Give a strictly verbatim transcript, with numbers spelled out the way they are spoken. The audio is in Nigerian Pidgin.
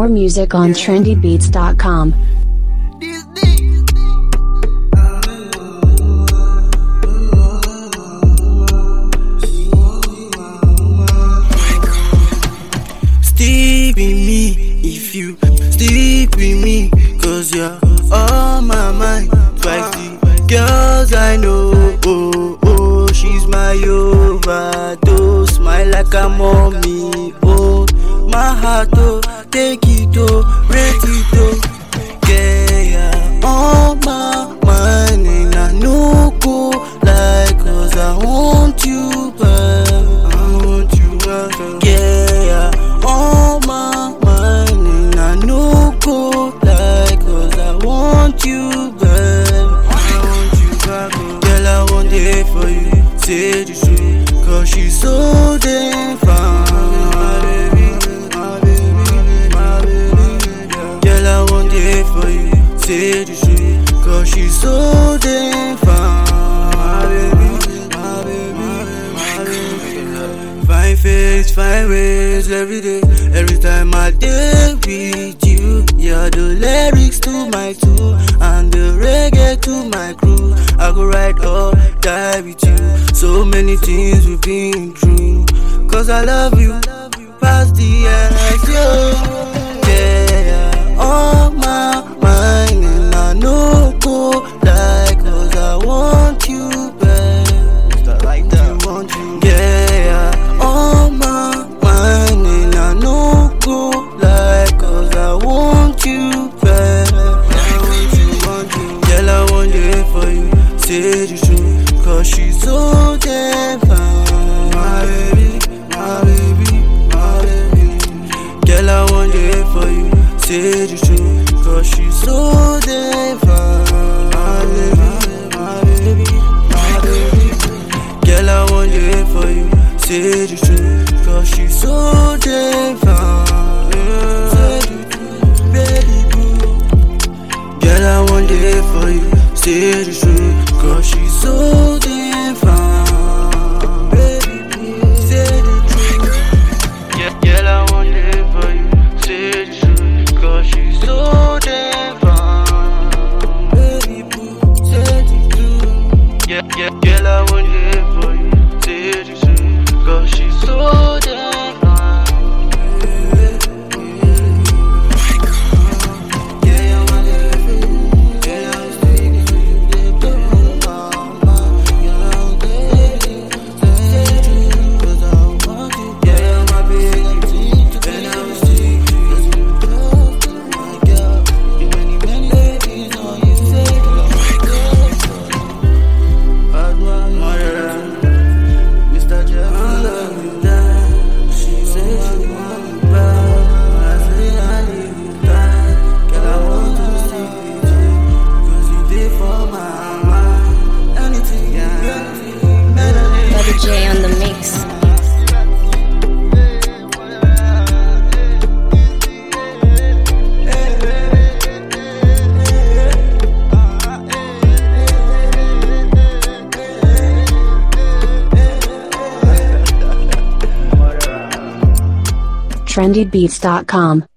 More music on trendy beats dot com. Sleep with me if you sleep with me, cause you're on my mind. Twice the girls I know, oh, oh, she's my overdose. Smile like a mommy, oh, my heart, oh, take it, oh, rate it, oh. Yeah, yeah, on my mind, and I know go like, cause I want you back, I want you back. Yeah, yeah, on my mind, and I know go like, cause I want you back, I want you back. Girl, I want it for you, say the truth, cause she's so damn fine. My baby, my baby, my baby. Girl, I want it for you, say the truth, cause she's so damn fine. My baby, my baby, my baby. Fine face, fine ways every day. Every time I day with you, you're the lyrics to my tune and the reggae to my crew. I go ride or die with you. So many things we've been through, cause I love you past the end. Yo, yeah, on my mind, and I know go like, cause I want you back. Like that, you want you, yeah, on my mind, and I know go like, cause I want you back. I want you, want you. Girl, I want it for you, say the truth, cause she's so damn fine. My baby, my baby, my baby. Girl, I want it for you, say the truth, cause she's so damn fine. My baby, my baby, my baby. Girl, I want it for you, say the truth, cause she's so damn fine. Say the truth, baby boo. Girl, I want it for you, say the truth, cause she's so damn fine. Baby boo, say the truth. Yeah, girl, I want it for you, say the truth, cause she's so damn fine. Baby boo, say the truth. Yeah, yeah, girl, I want it for you, say the truth, cause she's so damn fine. J on the mix. trendy beats dot com